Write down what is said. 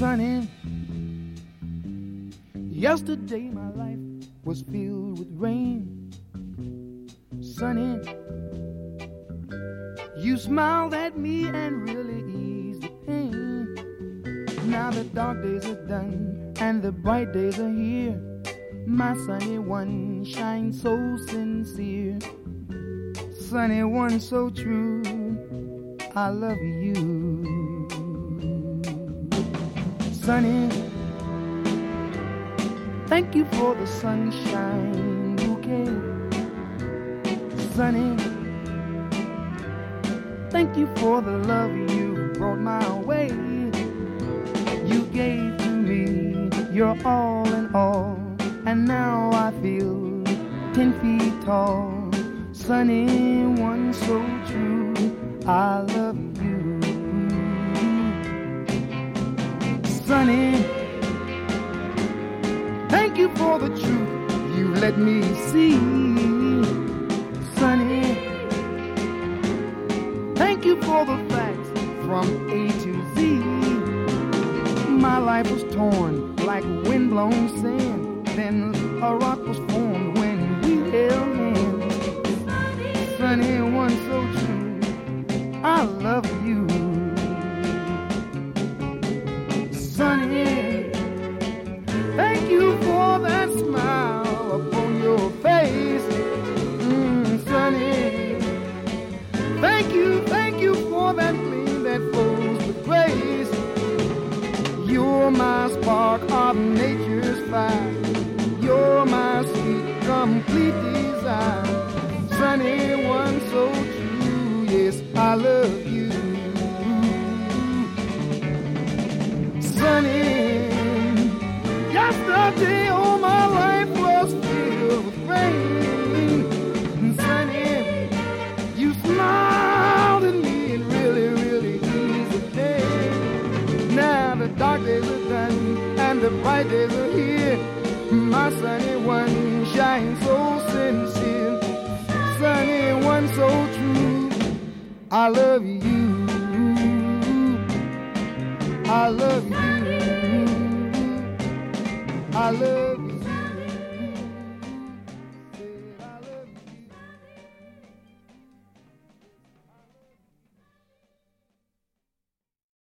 Sunny, yesterday my life was filled with rain. Sunny, you smiled at me and really eased the pain. Now the dark days are done and the bright days are here. My sunny one shines so sincere. Sunny one so true, I love you. Sunny, thank you for the sunshine bouquet. Sunny, thank you for the love you brought my way. You gave to me your all in all, and now I feel 10 feet tall. Sunny one so true, I love you. Sunny, thank you for the truth you let me see. Sunny, thank you for the facts from A to Z. My life was torn like windblown sand, then a rock was formed when we held hands. Sunny one so true, I love you. Sunny, thank you for that smile upon your face. Sunny, thank you for that gleam that flows with grace. You're my spark of nature's fire. You're my sweet, complete desire. Sunny one so true, yes, I love you. Sunny, yesterday all my life was filled with rain. Sunny, you smiled at me and really, really eased the day. Now the dark days are done and the bright days are here. My sunny one shines so sincere. Sunny one so true, I love you. I love you. I love you.